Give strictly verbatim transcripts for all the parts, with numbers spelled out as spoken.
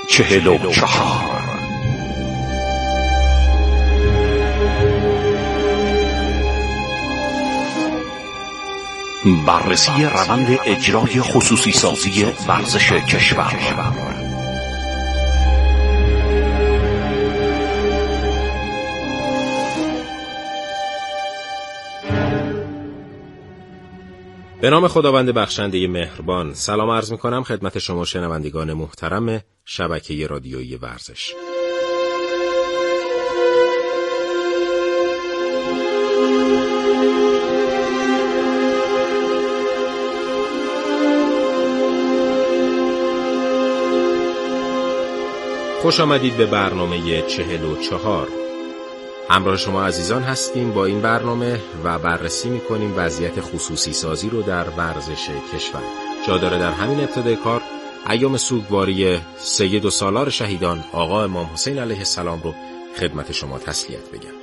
چهل و چهار. بررسی روند اجرای خصوصی سازی ورزش کشور. به نام خداوند بخشنده مهربان، سلام عرض می کنم خدمت شما شنوندگان محترم شبکه رادیویی ورزش. خوش آمدید به برنامه چهل و چهار. همراه شما عزیزان هستیم با این برنامه و بررسی می‌کنیم وضعیت خصوصی سازی رو در ورزش کشور. جا داره در همین ابتدای کار ایام سوگواری سید و سالار شهیدان آقا امام حسین علیه السلام رو خدمت شما تسلیت بگم.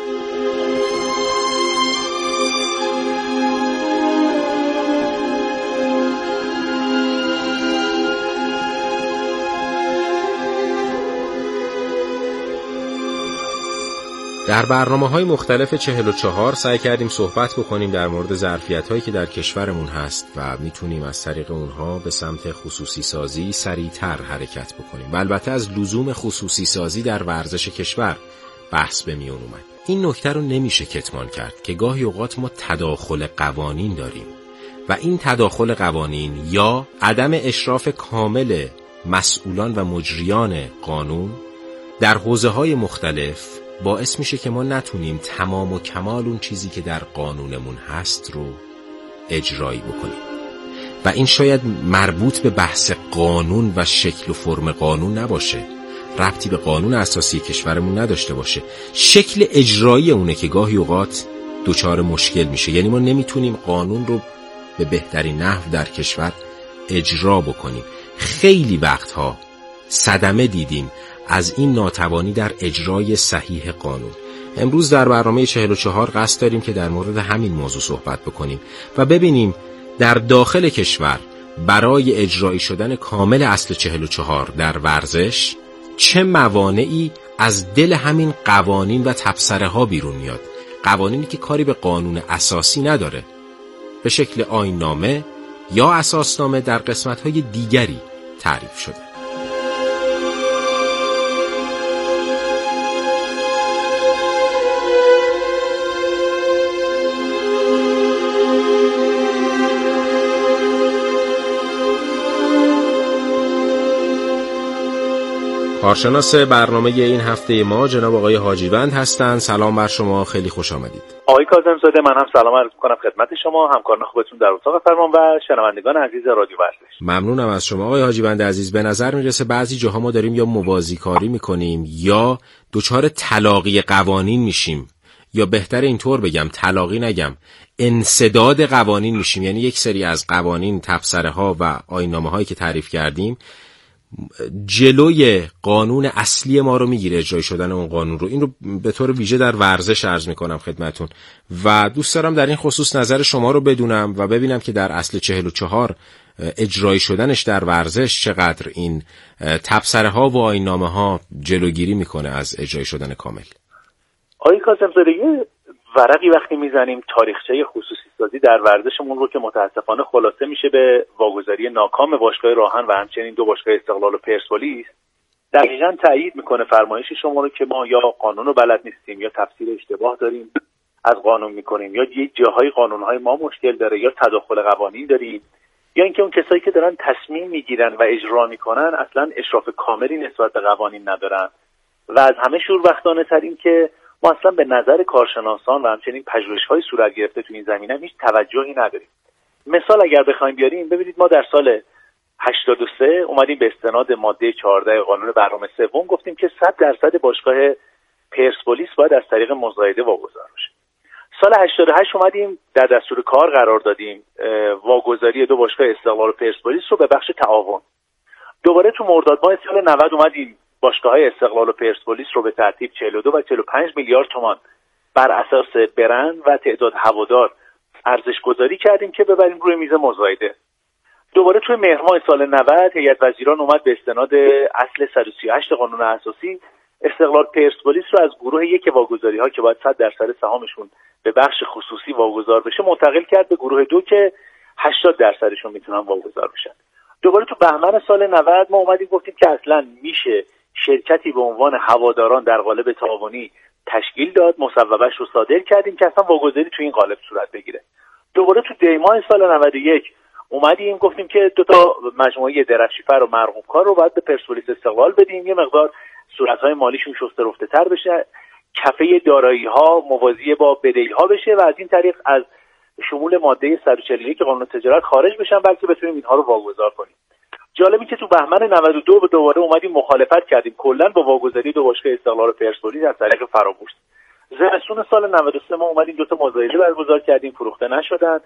در برنامه‌های مختلف چهل و چهار سعی کردیم صحبت بکنیم در مورد ظرفیت‌هایی که در کشورمون هست و میتونیم از طریق اونها به سمت خصوصی سازی سریع‌تر حرکت بکنیم و البته از لزوم خصوصی سازی در ورزش کشور بحث به میون اومد. این نکته رو نمیشه کتمان کرد که گاهی اوقات ما تداخل قوانین داریم و این تداخل قوانین یا عدم اشراف کامل مسئولان و مجریان قانون در حوزه‌های مختلف باعث میشه که ما نتونیم تمام و کمال اون چیزی که در قانونمون هست رو اجرایی بکنیم و این شاید مربوط به بحث قانون و شکل و فرم قانون نباشه، ربطی به قانون اساسی کشورمون نداشته باشه، شکل اجرایی اونه که گاهی اوقات دچار مشکل میشه. یعنی ما نمیتونیم قانون رو به بهترین نحو در کشور اجرا بکنیم. خیلی وقتها صدمه دیدیم از این ناتوانی در اجرای صحیح قانون. امروز در برنامه چهل و چهار قصد داریم که در مورد همین موضوع صحبت بکنیم و ببینیم در داخل کشور برای اجرایی شدن کامل اصل چهل و چهار در ورزش چه موانعی از دل همین قوانین و تبصره ها بیرون میاد. قوانینی که کاری به قانون اساسی نداره، به شکل آیین‌نامه یا اساسنامه در قسمت‌های دیگری تعریف شده. کارشناس برنامه این هفته ما جناب آقای حاجیوند هستند. سلام بر شما، خیلی خوش آمدید. آقای کاظم‌زاده، من هم سلام عرض می‌کنم خدمت شما، همکاران خوبتون در اتاق فرمان و شنوندگان عزیز رادیو ورزش. ممنونم از شما آقای حاجیوند عزیز. به نظر میرسه بعضی جاها ما داریم یا موازی کاری می‌کنیم یا دچار تلاقی قوانین میشیم، یا بهتر اینطور بگم تلاقی نگم انسداد قوانین میشیم. یعنی یک سری از قوانین، تبصره‌ها و آیین‌نامه‌هایی که تعریف کردیم جلوی قانون اصلی ما رو میگیره، اجرای شدن اون قانون رو. این رو به طور ویژه در ورزش عرض میکنم خدمتون و دوست دارم در این خصوص نظر شما رو بدونم و ببینم که در اصل چهل و چهار اجرای شدنش در ورزش چقدر این تبصره ها و آیین‌نامه ها جلوگیری میکنه از اجرای شدن کامل. آقای کاظم‌زاده، ورقی وقتی میزنیم تاریخچه خصوصی سازی در ورزشمون رو که متاسفانه خلاصه میشه به واگذاری ناکام باشگاه راهن و همچنین دو باشگاه استقلال و پرسپولیس، دقیقاً تایید میکنه فرمایش شما رو که ما یا قانون رو بلد نیستیم یا تفسیر اشتباه داریم از قانون میکنیم، یا یه جاهای قانونهای ما مشکل داره، یا تداخل قوانین داریم، یا اینکه اون کسایی که دارن تصمیم میگیرن و اجرا میکنن اصلا اشراف کاملی نسبت به قوانین ندارن و از همه شوربختانه تر این که ما اصلا به نظر کارشناسان و همچنین پژوهش‌های صورت گرفته تو این زمینه هیچ توجهی نداریم. مثال اگر بخوایم بیاریم، ببینید ما در سال هشتاد و سه اومدیم به استناد ماده چهارده قانون برنامه سوم گفتیم که صد درصد باشگاه پرسپولیس باید از طریق مزایده واگذار بشه. سال هشتاد و هشت اومدیم در دستور کار قرار دادیم واگذاری دو باشگاه استقلال و پرسپولیس رو به بخش تعاون. دوباره تو مرداد ماه سال نود اومدیم باشگاه‌های استقلال و پرسپولیس رو به ترتیب چهل و دو و چهل و پنج میلیارد تومان بر اساس برند و تعداد هوادار ارزش گذاری کردیم که ببریم روی میز مزایده. دوباره توی مهر ماه سال نود هیئت وزیران اومد به استناد اصل صد و سی و هشت قانون اساسی استقلال پرسپولیس رو از گروه یک واگذاری‌ها که باید صد درصد سهامشون به بخش خصوصی واگذار بشه منتقل کرد به گروه دو که هشتاد درصدشون میتونن واگذار بشن. دوباره تو بهمن سال نود ما اومدیم گفتیم که اصلا میشه شرکتی به عنوان هواداران در قالب تعاونی تشکیل داد، مصوبه‌اش رو صادر کردیم که اصلا واگذاری تو این قالب صورت بگیره. دوباره تو دی ماه سال نود و یک اومدیم گفتیم که دو تا مجموعه درفشیفر و مرغوب کار رو باید به پرسپولیس استقلال بدیم، یه مقدار صورت‌های مالیشون شسته رفته‌تر بشه، کفه دارایی‌ها موازی با بدهی‌ها بشه و از این طریق از شمول ماده صد و چهل و یک قانون تجارت خارج بشن، بلکه بتونیم اینها رو واگذار کنیم. جالبی که تو بهمن نود و دو به دوباره اومدیم مخالفت کردیم کلا با واگذاری دو باشگاه استقلال و پرسپولیس از طریق فرابورس. زمستون سال نود و سه ما اومدیم دو تا مزایده برگزار کردیم، فروخته نشدن.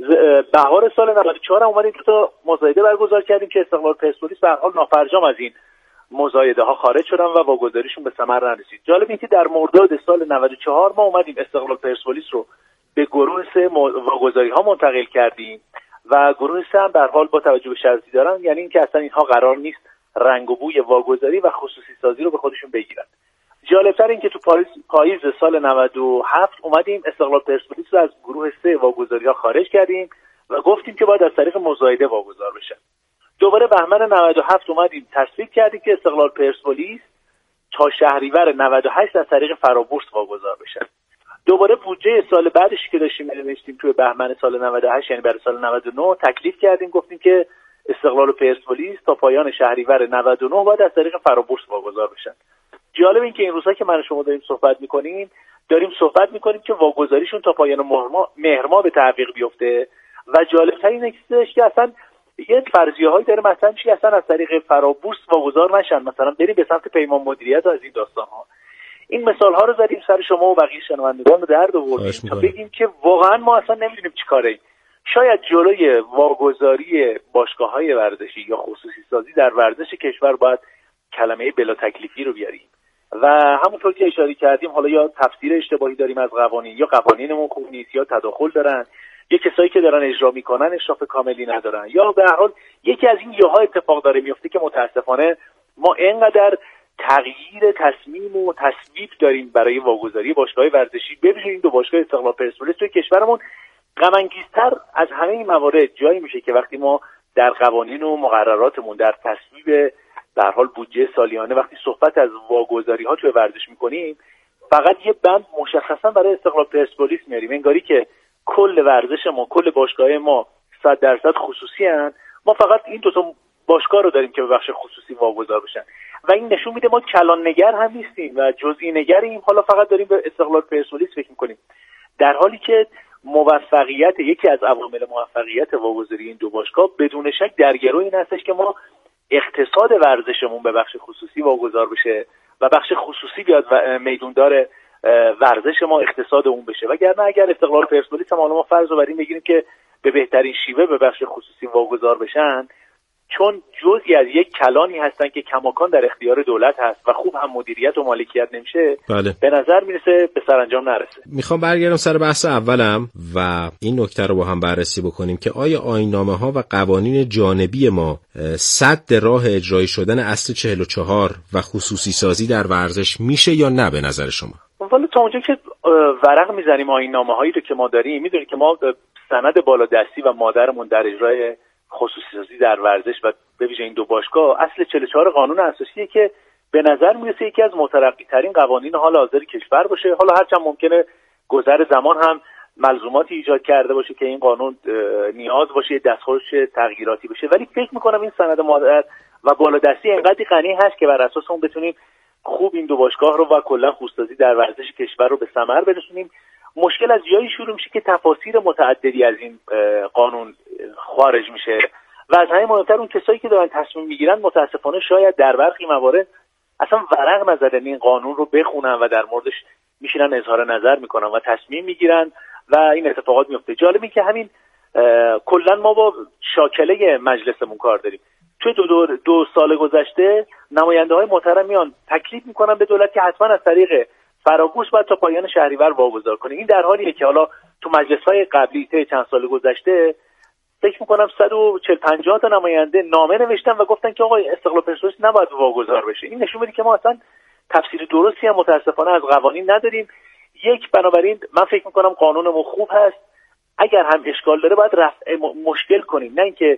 بهار سال نود و چهار اومدیم دو تا مزایده برگزار کردیم که استقلال پرسپولیس به هر حال نافرجام از این مزایده ها خارج شدن و واگذاریشون به ثمر نرسید. جالب اینه که در مرداد سال نود و چهار ما اومدیم استقلال پرسپولیس رو به گروه سه واگذاری ها منتقل کردیم و گروه سه هم به هر حال با توجه به شرطی دارن، یعنی اینکه اصلا اینها قرار نیست رنگ و بوی واگذاری و خصوصی سازی رو به خودشون بگیرن. جالبتر این که تو پاریس پاییز سال نود و هفت اومدیم استقلال پرسپولیس رو از گروه سه واگذاری ها خارج کردیم و گفتیم که باید از طریق مزایده واگذار بشن. دوباره بهمن نود و هفت اومدیم تصویب کردیم که استقلال پرسپولیس تا شهریور نود و هشت از طریق فرابورس واگذار بشن. دوباره بودجه سال بعدش که داشتیم می‌نوشتیم توی بهمن سال نود و هشت یعنی برای سال نود و نه تکلیف کردیم، گفتیم که استقلال و پرسپولیس تا پایان شهریور نود و نه باید از طریق فرابورس واگذار بشن. جالب این که این روزها که من و شما داریم صحبت می‌کنیم داریم صحبت می‌کنیم که واگذاریشون تا پایان مهر ماه به تعویق بیفته و جالب‌تر اینه که اصلا یه فرضیه‌هایی داره مثلا چی اصلا از طریق فرابورس واگذار نشن، مثلا بریم به سمت پیمان مدیریت و از این داستان‌ها. این مثال‌ها رو زدیم سر شما و بقیه شنوندگان رو درد آوردیم تا بگیم که واقعا ما اصلا نمی‌دونیم چیکاره. شاید جلوی واگذاری باشگاه‌های ورزشی یا خصوصی سازی در ورزش کشور باید کلمه بلا تکلیفی رو بیاریم و همونطور که اشاره کردیم حالا یا تفسیر اشتباهی داریم از قوانین یا قوانینمون خوب نیست یا تداخل دارن یا کسایی که دارن اجرا میکنن اشراف کاملی ندارن یا به هر حال یکی از این یاها اتفاق داره میفته که متاسفانه ما اینقدر تغییر تصمیم و تصویب داریم برای واگذاری باشگاه ورزشی ببینید این دو باشگاه استقلال پرسپولیس توی کشورمون. غم انگیزتر از همه این موارد جایی میشه که وقتی ما در قوانین و مقرراتمون در تصویب به هر حال بودجه سالیانه وقتی صحبت از واگذاری ها توی ورزش میکنیم فقط یه بند مشخصا برای استقلال پرسپولیس میاریم، انگاری که کل ورزش ما کل باشگاه ما صد درصد خصوصی هن، ما فقط این دو تا باشگاه رو داریم که به بخش خصوصی واگذار بشن و این نشون میده ما کلان نگر هم نیستیم و جزئی نگریم، حالا فقط داریم به استقلال پرسپولیس فکر میکنیم، در حالی که موفقیت یکی از عوامل موفقیت واگذاری این دو باشگاه بدون شک در گرو این هستش که ما اقتصاد ورزشمون به بخش خصوصی واگذار بشه و بخش خصوصی بیاد و میدوندار ورزش ما اقتصاد اون بشه، وگرنه اگر استقلال پرسپولیس هم حالا ما فرض رو بر این بگیریم که به بهترین شیوه به بخش خصوصی واگذار بشن چون جزئی از یک کلانی هستن که کماکان در اختیار دولت هست و خوب هم مدیریت و مالکیت نمیشه، بله. به نظر میرسه به سرانجام نرسه. میخوام برگردم سر بحث اولم و این نکته رو با هم بررسی بکنیم که آیا آیین‌نامه‌ها و قوانین جانبی ما سد راه اجرایی شدن اصل چهل و چهار و خصوصی سازی در ورزش میشه یا نه به نظر شما؟ والا تا اونجا که ورق میزنیم آیین‌نامه‌هایی رو که ما داریم میدونید که ما سند بالادستی و مادرمون در اجرای خصوصی سازی در ورزش و به ویژه این دو باشگاه اصل چهل و چهار قانون اساسیه که به نظر میرسه یکی از مترقی ترین قوانین حال حاضر کشور باشه. حالا هرچند ممکنه گذر زمان هم ملزوماتی ایجاد کرده باشه که این قانون نیاز باشه دستخوش تغییراتی بشه، ولی فکر میکنم این سند مادر و بالادستی انقدر غنی هست که بر اساس اون بتونیم خوب این دو باشگاه رو و کلا خصوصی سازی در ورزش کشور رو به ثمر برسونیم. مشکل از جایی شروع میشه که تفاسیر متعددی از این قانون خارج میشه و از همین مهمتر اون کسایی که دارن تصمیم میگیرن متاسفانه شاید در برخی موارد اصلا ورق نزدن این قانون رو بخونن و در موردش میشینن اظهار نظر میکنن و تصمیم میگیرن و این اتفاقات میفته. جالبی که همین کلا ما با شاکله مجلسمون کار داریم. توی دو, دو, دو سال گذشته نماینده های محترم میان تکلیف میکنن به دولت که حتما از طریق فرابورس باید تا پایان شهریور واگذار کنه. این در حالیه که حالا تو مجلس‌های قبلی ته چند سال گذشته فکر میکنم صد و چهل پنجاه تا نماینده نامه نوشتن و گفتن که آقا استقلال پرسپولیس نباید واگذار بشه. این نشون میده که ما اصلا تفسیر درستی هم متاسفانه از قوانین نداریم. یک، بنابراین من فکر میکنم قانونمون خوب هست، اگر هم اشکال داره باید رفع مشکل کنیم، نه اینکه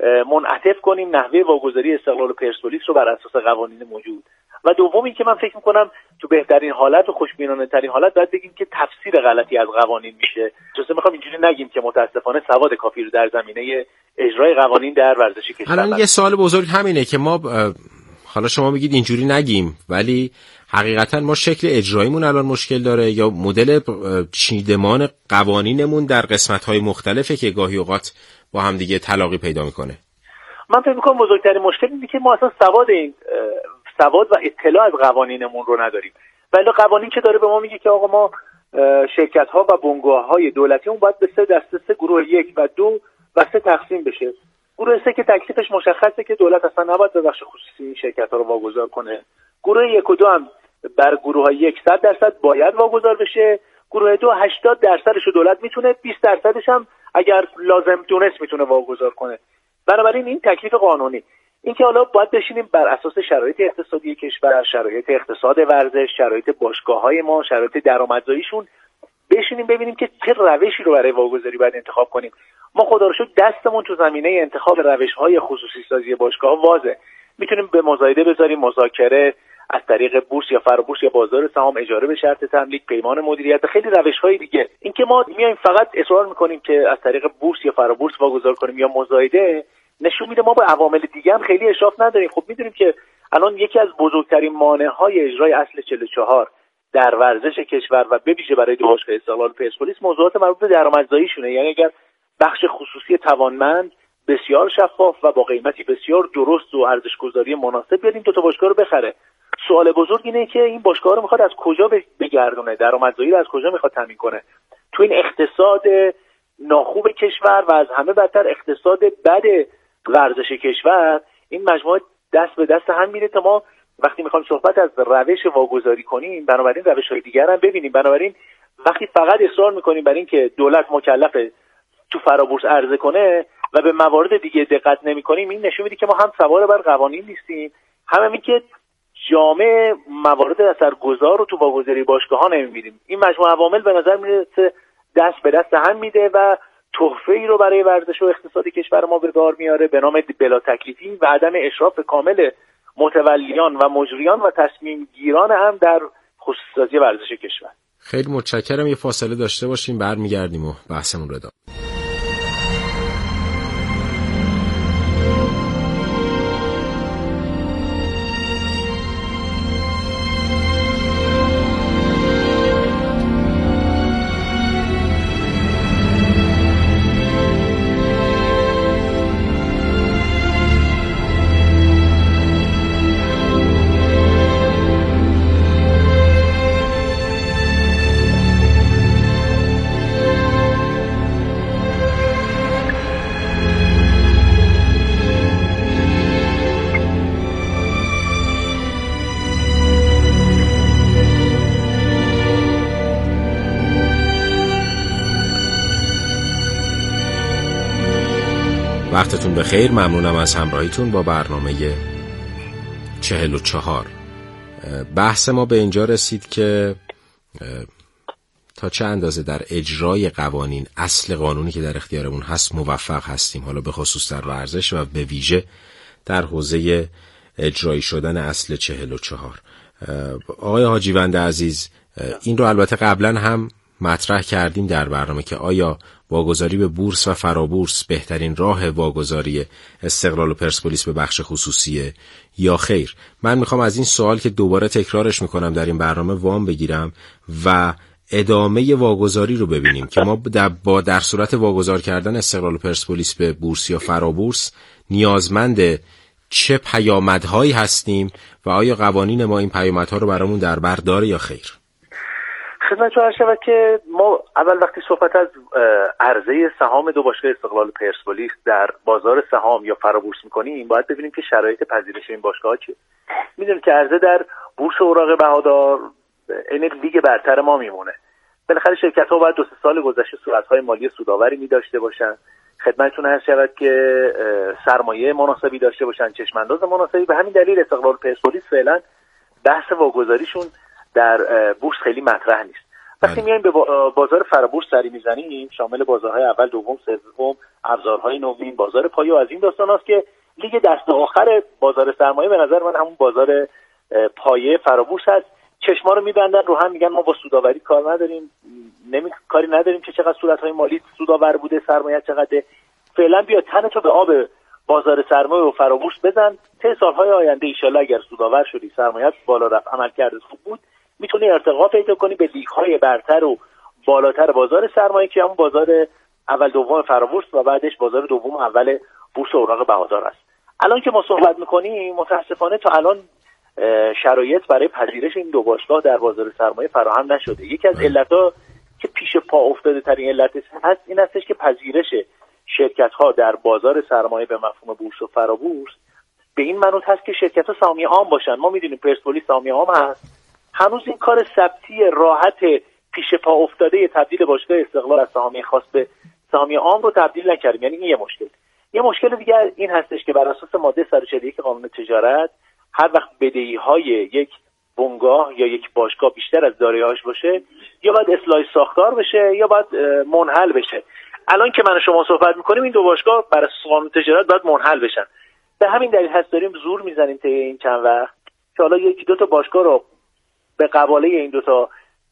منعطف کنیم نحوه واگذاری استقلال پرسپولیس رو بر اساس قوانین موجود. و دوم این که من فکر میکنم تو بهترین حالت و خوشبینانه ترین حالت باید بگیم که تفسیر غلطی از قوانین میشه. جزء میخوام اینجوری نگیم که متاسفانه سواد کافی رو در زمینه اجرای قوانین در ورزش کشور. الان یه سوال بزرگ همینه که ما حالا شما میگید اینجوری نگیم، ولی حقیقتا ما شکل اجراییمون الان مشکل داره یا مدل چیدمان قوانینمون در قسمت‌های مختلفه که گاهی اوقات با هم دیگه تلاقی پیدا میکنه؟ من فکر میکنم بزرگترین مشکل اینه که ما اصلا سواد این سواد و اطلاع از قوانینمون رو نداریم. ولی قوانین که داره به ما میگه که آقا ما شرکت‌ها و بنگاه‌های دولتی اون باید به سه دسته، سه گروه یک و دو و سه تقسیم بشه. گروه سه که تکلیفش مشخصه که دولت اصلا نباید به بخش خصوصی این شرکت‌ها رو واگذار کنه. گروه یک و دو هم بر گروه یک صد درصد باید واگذار بشه. گروه دو هشتاد درصدش رو دولت میتونه، بیست درصدش هم اگر لازم دونست میتونه واگذار کنه. بنابراین این تکلیف قانونی. این که حالا باید بشینیم بر اساس شرایط اقتصادی کشور، شرایط اقتصاد ورزش، شرایط باشگاه‌های ما، شرایط درآمدزاییشون بشینیم ببینیم که چه روشی رو برای واگذاری باید انتخاب کنیم. ما خدا رو شکر دستمون تو زمینه انتخاب روش‌های خصوصی سازی باشگاه‌ها وازه. میتونیم به مزایده بذاریم، مذاکره از طریق بورس یا فرابورس یا بازار سهام، اجاره به شرط تملیک، پیمان مدیریت، خیلی روش‌های دیگه. اینکه ما میایم فقط اصرار می‌کنیم که از طریق بورس یا فرابورس واگذار کنیم یا مزایده، نشون میده ما به عوامل دیگه هم خیلی اشراف نداریم. خب میدونیم که الان یکی از بزرگترین مانع‌های اجرای اصل چهل و چهار در ورزش کشور و به ویژه برای دو باشگاه استقلال پرسپولیس موضوعات مربوط به درآمدزاییشونه. یعنی اگر بخش خصوصی توانمند بسیار شفاف و با قیمتی بسیار درست و ارزش‌گذاری مناسب بیاد این دو تا باشگاه رو بخره، سوال بزرگ اینه که این باشگاه رو میخواد از کجا بگردونه، درآمدزایی رو از کجا میخواد تامین کنه. تو این اقتصاد ناخوب کشور و از همه بدتر اقتصاد بد ورزش کشور، این مجموعه دست به دست هم میره تا ما وقتی میخوایم صحبت از روش واگذاری کنیم بنابراین روش‌های دیگر هم ببینیم. بنابراین وقتی فقط اصرار میکنیم بر این که دولت مکلفه تو فرابورس عرضه کنه و به موارد دیگه دقت نمیکنیم، این نشون میده که ما هم سوار بر قوانین نیستیم، هم همین که جامع موارد اثرگذار رو تو واگذاری باشگاه‌ها نمیبینیم. این مجموعه عوامل به نظر میرسه دست به دست هم میده و تحفه‌ای رو برای ورزش و اقتصاد کشور ما به بار میاره به نام بلا تکلیفی و عدم اشراف کامل متولیان و مجریان و تصمیم گیران هم در خصوصی ورزش کشور. خیلی متشکرم. یه فاصله داشته باشیم، برمیگردیم و بحثمون رو ادامه. وقتتون بخیر، ممنونم از همراهیتون با برنامه چهل و چهار. بحث ما به اینجا رسید که تا چه اندازه در اجرای قوانین، اصل قانونی که در اختیارمون هست موفق هستیم، حالا به خصوص در ورزش و به ویژه در حوزه اجرایی شدن اصل چهل و چهار. آقای حاجیوند عزیز، این رو البته قبلا هم مطرح کردیم در برنامه که آیا واگذاری به بورس و فرابورس بهترین راه واگذاری استقلال و پرسپولیس به بخش خصوصیه یا خیر؟ من میخوام از این سوال که دوباره تکرارش میکنم در این برنامه وام بگیرم و ادامه واگذاری رو ببینیم که ما در, با در صورت واگذار کردن استقلال و پرسپولیس به بورس یا فرابورس نیازمند چه پیامدهایی هستیم و آیا قوانین ما این پیامدها رو برامون در بر داره یا خیر؟ خدمتتون عرض شود که ما اول وقتی صحبت از عرضه سهام دو باشگاه استقلال پرسپولیس در بازار سهام یا فرابورس میکنیم باید ببینیم که شرایط پذیرش این باشگاه چیه. میدونیم که عرضه در بورس اوراق بهادار این لیگ برتر ما میمونه. بالاخره شرکت ها باید دو سه سال گذشته صورت‌های مالی سودآوری می داشته باشن. خدمتتون عرض شود که سرمایه مناسبی داشته باشن، چشمانداز مناسبی. به همین دلیل استقلال پرسپولیس فعلا بحث واگذاریشون در بورس خیلی مطرح نیست. وقتی میایم به بازار فرابورس سری میزنیم، شامل بازارهای اول، دوم، سوم، ابزارهای نوین، بازار پایه و از این داستاناست که لیگ دست آخر بازار سرمایه به نظر من همون بازار پایه فرابورس هست. چشما رو میبندن رو هم، میگن ما با سوداوری کار نداریم، نمی کاری نداریم که چقدر صورتهای مالی سودآور بوده، سرمایه چقدر. فعلا بیا تنتو به آب بازار سرمایه و فرابورس بزن، سه سالهای آینده ان شاءالله اگر سودآور شدی، سرمایه بالا رفت، عملکرد خوب بود، میتونی ارتقا پیدا کنی به لیگ‌های برتر و بالاتر بازار سرمایه که همون بازار اول دوم فرابورس و بعدش بازار دوم اول بورس اوراق بهادار است. الان که ما صحبت می‌کنیم متاسفانه تا الان شرایط برای پذیرش این دو باشگاه در بازار سرمایه فراهم نشده. یکی از علت‌ها که پیش پا افتاده ترین علت هست این هستش که پذیرش شرکت‌ها در بازار سرمایه به مفهوم بورس و فرابورس به این منوط هست که شرکت‌ها سهامی عام باشن. ما می‌دونیم پرسپولیس سهامی عام هست، هنوز این کار ثبتی راحت پیش پا افتاده تبدیل باشگاه استقلال از سهامی خاص به سهامی عام رو تبدیل نکردیم. یعنی این یه مشکل. یه مشکل دیگه این هستش که بر اساس ماده صد و چهل و یک قانون تجارت هر وقت بدهی‌های یک بنگاه یا یک باشگاه بیشتر از دارایی‌هاش باشه، یا باید اصلاح ساختار بشه یا باید منحل بشه. الان که من و شما صحبت می‌کنیم این دو باشگاه بر اساس قانون تجارت باید منحل بشن. به همین دلیل هست داریم زور می‌زنیم طی این چند وقت که حالا یکی دو تا باشگاه رو به قباله این دو تا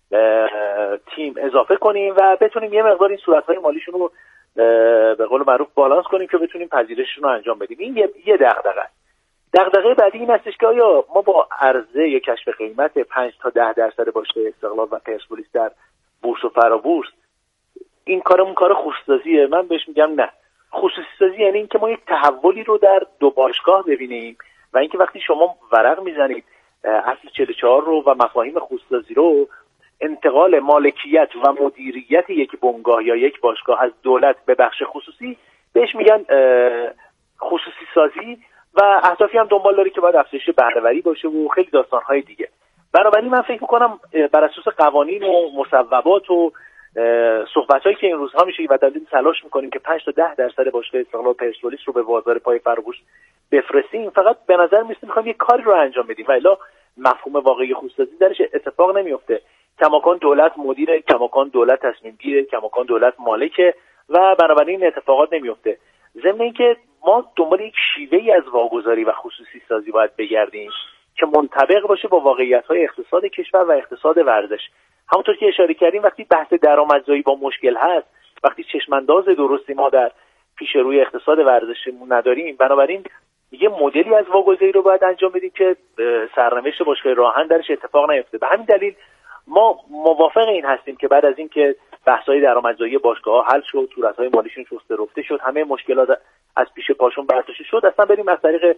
تیم اضافه کنیم و بتونیم یه مقدار این صورت‌های مالیشون رو به قول معروف بالانس کنیم که بتونیم پذیرششون رو انجام بدیم. این یه یه دغدغه است. دغدغه بعدی این هستش که آیا ما با عرضه یا کشف قیمت پنج تا ده درصد باشگاه استقلال و پرسپولیس در بورس و فرابورس این کارمون کار خصوصیه؟ من بهش میگم نه. خصوصی سازی یعنی اینکه ما یک تحولی رو در دو باشگاه ببینیم و اینکه وقتی شما ورق میزنید اصل چهل و چهار رو و مفاهیم خصوصی رو، انتقال مالکیت و مدیریت یک بنگاه یا یک باشگاه از دولت به بخش خصوصی بهش میگن خصوصی سازی و اهدافی هم دنبال داره که باید افزایش بهره‌وری باشه و خیلی داستان‌های دیگه. بنابراین من فکر می‌کنم بر اساس قوانین و مصوبات و صحبت‌هایی که این روزها میشه و داریم تلاش می‌کنیم که پنج تا ده درصد باشگاه استقلال پرسپولیس رو به بازار پای فرابورس بفرستیم، فقط به نظر میاد می‌خوایم یه کاری رو انجام بدیم و الا مفهوم واقعی خصوصی درش اتفاق نمیفته. کماکان دولت مدیر، کماکان دولت تصمیم گیره، کماکان دولت مالکه و بنابراین اتفاقات نمیفته. ضمن اینکه ما دنبال یک شیوهی از واگذاری و خصوصی سازی باید بگردیم که منطبق باشه با واقعیت‌های اقتصاد کشور و اقتصاد ورزش. همونطور که اشاره کردیم وقتی بحث درآمدزایی با مشکل هست، وقتی چشمانداز درستی ما در پیش روی اقتصاد ورزشمون نداریم، بنابراین یه مدلی از واگذاری رو باید انجام بدیم که سرنوشت باشگاه راهن درش اتفاق نیفته. به همین دلیل ما موافق این هستیم که بعد از اینکه بحث‌های درآمدزایی باشگاه‌ها حل شد، صورت‌های مالیشون شسته رفته شد، همه مشکلات از پیش پاشون برداشته شد، اصلا بریم از طریق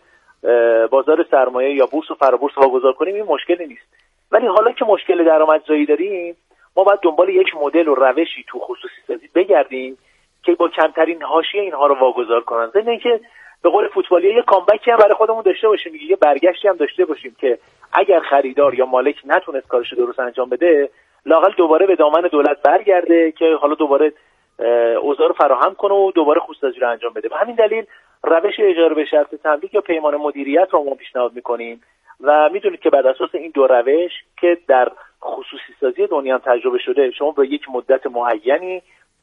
بازار سرمایه یا بورس و فرابورس واگذار کنیم، این مشکلی نیست. ولی حالا که مشکل درآمدزایی داریم، ما باید دنبال یک مدل و روشی تو خصوصی سازی بگردیم که با کمترین حاشیه اینها رو واگذار کنن. ضمن اینکه به قول فوتبالی‌ها یه کامبکی هم برای خودمون داشته باشیم، یه برگشتی هم داشته باشیم که اگر خریدار یا مالک نتونست کارش رو درست انجام بده، لااقل دوباره به دامن دولت برگرده که حالا دوباره اوضاع رو فراهم کنه و دوباره خصوصی رو انجام بده. به همین دلیل روش اجاره به شرط تملیک یا پیمان مدیریت رو ما پیشنهاد می‌کنیم و میدونید که بر اساس این دو روش که در خصوصی سازی دنیا هم تجربه شده، شما به یک مدت معینی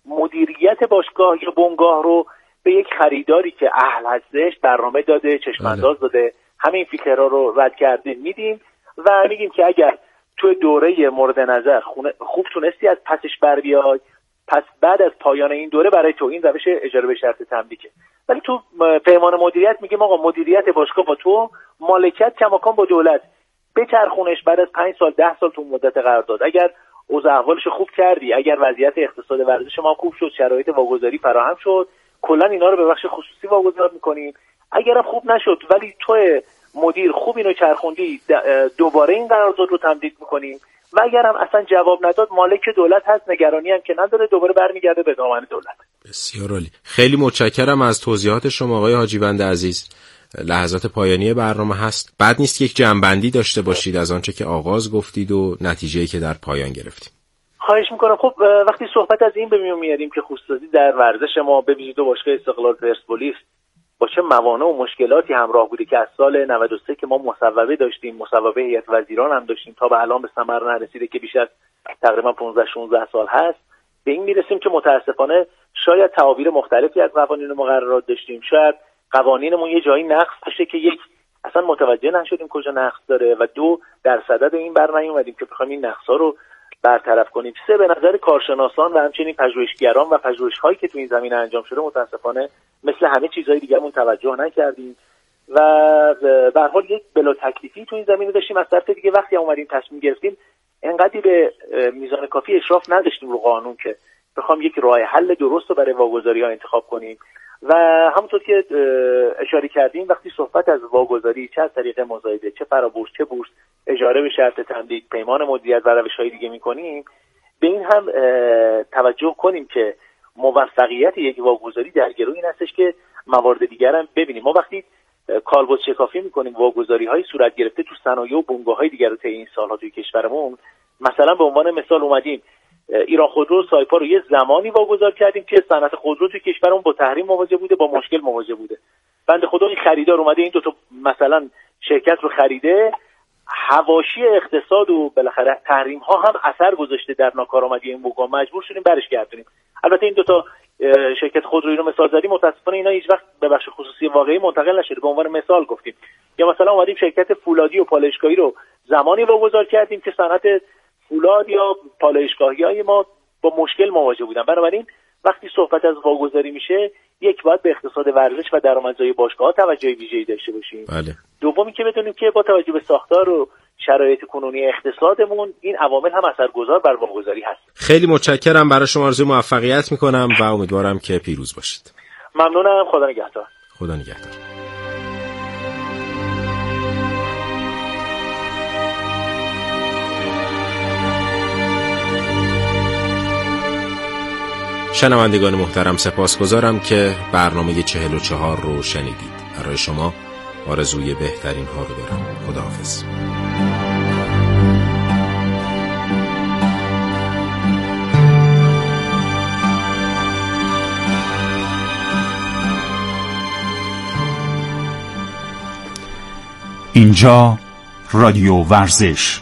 مدیریت باشگاه یا بنگاه رو به یک خریداری که اهل هستش برنامه داده، چشمانداز داده، همه این فیلترها رو رد کرده میدیم و میگیم که اگر تو دوره مورد نظر خوب تونستی از پسش بر بیای، پس بعد از پایان این دوره برای تو این روش اجاره به شرط تملیکه. ولی تو پیمان مدیریت میگیم آقا مدیریت باشگاه با تو، مالکیت کماکان با دولت، بچرخونش بعد از پنج سال ده سال تو مدت قرارداد. اگر اوضاع احوالش خوب کردی، اگر وضعیت اقتصاد ورزش ما خوب شد، شرایط واگذاری فراهم شد، کلا اینا رو به بخش خصوصی واگذار میکنیم. اگرم خوب نشد ولی تو مدیر خوب اینو چرخوندی، دوباره این قرارداد رو تمدید میکنیم و اگرم اصلا جواب نداد، مالک دولت هست، نگرانی هم که نداره، دوباره برمیگرده به دامن دولت. بسیار عالی. خیلی متشکرم از توضیحات شما آقای حاجیوند عزیز. لحظات پایانی برنامه هست. بعد نیست یک جمع‌بندی داشته باشید از آنچه که آغاز گفتید و نتیجه‌ای که در پایان گرفتید. خواهش میکنم. خب وقتی صحبت از این به میون میاریم که خصوصی در ورزش ما به ویژه دو باشگاه استقلال پرسپولیس با چه موانع و مشکلاتی همراه بوده که از سال نود و سه که ما مصوبه داشتیم، مصوبه هیئت وزیران هم داشتیم، تا به الان به ثمر نرسیده که بیش از تقریبا پانزده شانزده سال هست، به این میرسیم که متاسفانه شاید تعابیر مختلفی از قوانین و مقررات داشتیم، شاید قوانینمون یه جایی نقص باشه که یک اصلا متوجه نشدیم کجا نقص داره و دو در صدد این بر نیومدیم که بخوایم این نقصا رو برطرف کنیم. سه به نظر کارشناسان و همچنین پژوهشگران و پژوهش‌هایی که تو این زمینه انجام شده متاسفانه مثل همه چیزهای دیگه‌مون توجه نکردیم و به هر حال یک بلا تکلیفی تو این زمینه داشتیم. از طرف دیگه وقتی اومدیم تصمیم گرفتیم انقدری به میزان کافی اشراف نداشتیم رو قانون که بخوام یک راه حل درست رو برای واگذاری‌ها انتخاب کنیم و همونطور که اشاره کردیم وقتی صحبت از واگذاری چه از طریق مزایده، چه فرابورس، چه بورس، اجاره به شرط تمدید، پیمان مدیریت و روش‌های دیگه می‌کنیم، به این هم توجه کنیم که موفقیت یک واگذاری در گروه این هستش که موارد دیگر هم ببینیم. ما وقتی کالبد شکافی می‌کنیم واگذاری‌های صورت گرفته تو صنایع و بنگاه‌های دیگر رو طی این سال‌ها توی کشورمون، مثلا به عنوان مثال اومدیم ایران خودرو و سایپا رو یه زمانی واگذار کردیم که صنعت خودرو توی کشورمون با تحریم مواجه بوده، با مشکل مواجه بوده. بنده خدا این خریدار اومده این دو تا مثلا شرکت رو خریده، حواشی اقتصاد و بالاخره تحریم ها هم اثر گذاشته در ناکارآمدی این بنگاه، مجبور شدیم برش گردونیم. البته این دو تا شرکت خودرویی رو مثال زدیم، متاسفانه اینا هیچ وقت به بخش خصوصی واقعی منتقل نشده، به عنوان مثال گفتیم. یا مثلا اومدیم شرکت فولادی و پالایشگاهی رو زمانی واگذار کردیم که صنعت فولاد یا پالایشگاهی‌های ما با مشکل مواجه بودن. بنابراین وقتی صحبت از واگذاری میشه، یک باید به اقتصاد ورزش و درآمدزایی باشگاه‌ها توجه ویژه‌ای داشته باشیم. بله. دومی که بدونیم که با توجه به ساختار و شرایط کنونی اقتصادمون این عوامل هم اثرگذار بر واگذاری هست. خیلی متشکرم، برای شما آرزوی موفقیت میکنم و امیدوارم که پیروز باشید. ممنونم، خدا نگهدار. خدا نگهدار. شنوندگان محترم، سپاسگزارم که برنامه چهل و چهار رو شنیدید. برای شما آرزوی بهترین ها رو دارم. خداحافظ. اینجا رادیو ورزش.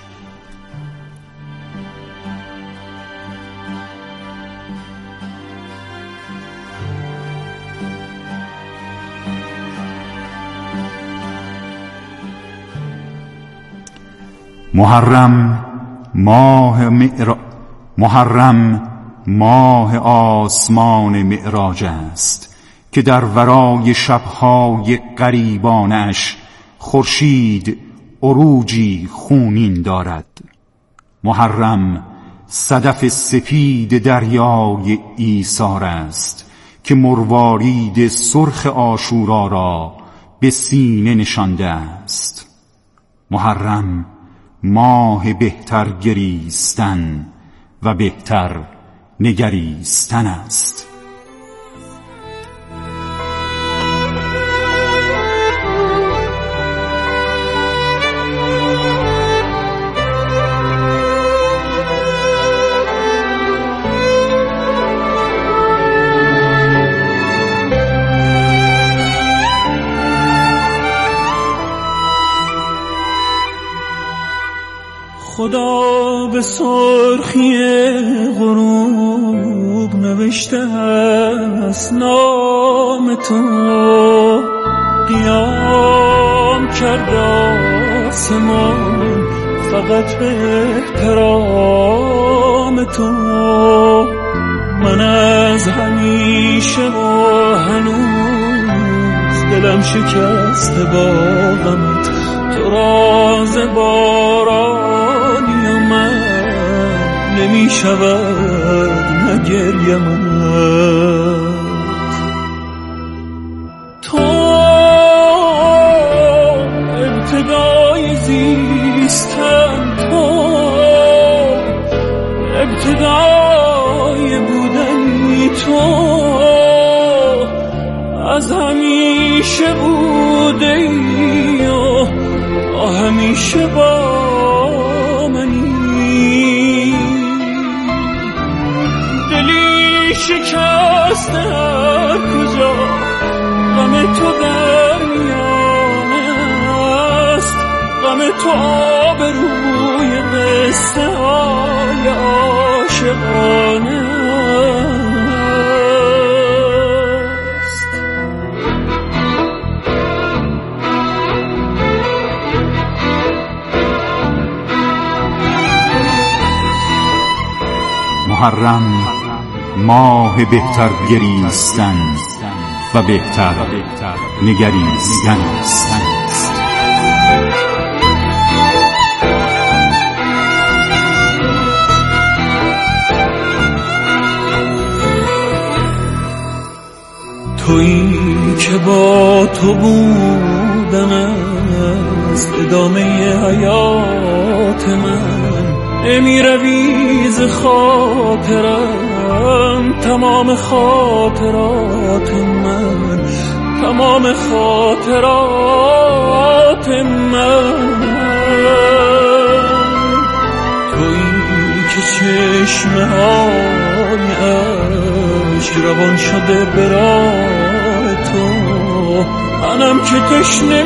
محرم ماه معراج، محرم ماه آسمان معراج است که در ورای شبهای غریبانش خورشید عروجی خونین دارد. محرم صدف سپید دریای ایثار است که مروارید سرخ عاشورا را به سینه نشانده است. محرم ماه بهتر گریستن و بهتر نگریستن است. خدا به سرخی غروب نوشته است نام تو، قیام کرد آسمان فقط به احترام تو. من از همیشه و هنوز دلم شکسته با غمت، تو راز بارانی و من نمی شود نگریمت. تو ابتدای زیستن، تو ابتدای بودنی، تو از همیشه بوده ای و همیشه با منی. شکست هر کجا غم تو در میانه است، غم تو آبروی قصه های عاشقانه است. محرم ماه بهتر گریستن و بهتر نگریستن است. تویی که با تو بودن است ادامه حیات من، نمی روی ز خاطرم تمام خاطرات من، تمام خاطرات من. تویی که چشمه های عشق روان شده برای تو، منم که تشنه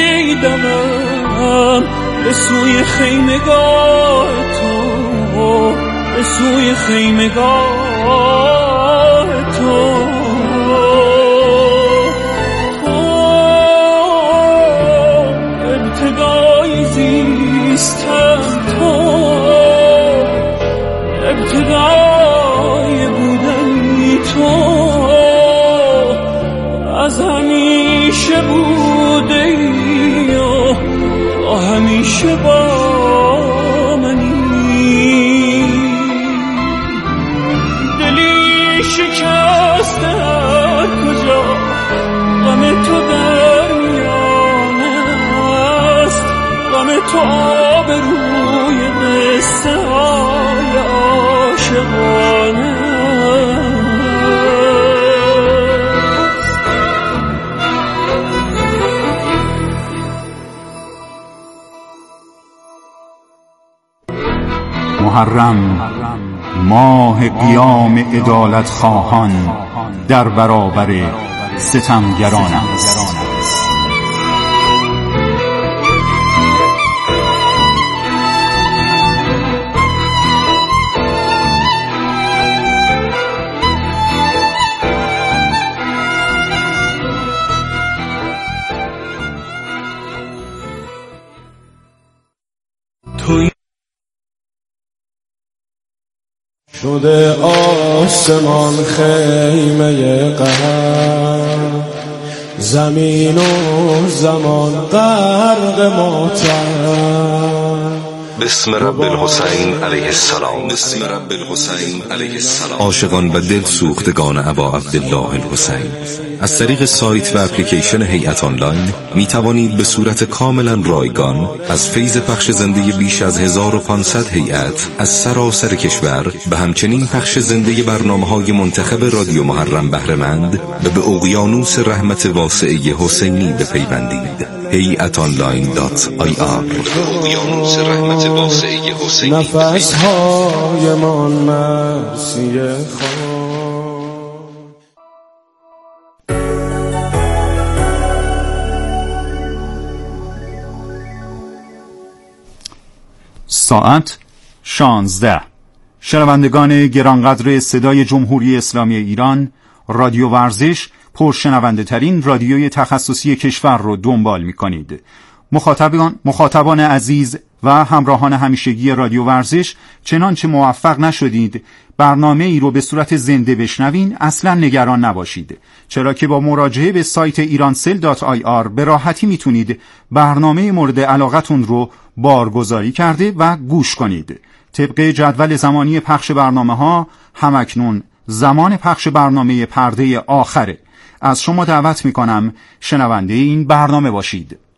میدمم به سوی خیمگاه تو، به سوی خیمگاه تو. تو ابتدای زیستم، تو ابتدای بودنی، تو از همیشه بوده ای و تا همیشه با منی. دلی شکسته هر کجا غم تو در میانه است، غم تو آبروی قصه های عاشقانه. محرم ماه قیام عدالت خواهان در برابر ستمگران است. توی شده آسمان خیمه قهر، زمین و زمان غرق ماتم. بسم رب الحسین علیه السلام. بسم رب الحسین علیه السلام. عاشقان و دل سوختگان ابا عبدالله الحسین، از طریق سایت و اپلیکیشن هیئت آنلاین می توانید به صورت کاملا رایگان از فیض پخش زنده بیش از هزار و پانصد هیئت از سراسر کشور و همچنین پخش زنده برنامه‌های منتخب رادیو محرم بهره مند و به اقیانوس رحمت واسعه حسینی بپیوندید. هیئت آنلاین دات آی آر. اقیانوس رحمت واسعه حسینی. نفس های من مرسی خواهد. ساعت شانزده. شنوندگان گرانقدر صدای جمهوری اسلامی ایران، رادیو ورزش پرشنونده ترین رادیوی تخصصی کشور رو دنبال می کنید. مخاطبان, مخاطبان عزیز و همراهان همیشگی رادیو ورزش، چنانچه موفق نشدید برنامه ای رو به صورت زنده بشنوین، اصلا نگران نباشید، چرا که با مراجعه به سایت ایرانسل دات آی آر به راحتی میتونید برنامه مورد علاقتون رو بارگذاری کرده و گوش کنید. طبق جدول زمانی پخش برنامه ها همکنون زمان پخش برنامه پرده آخره. از شما دعوت میکنم شنونده این برنامه باشید.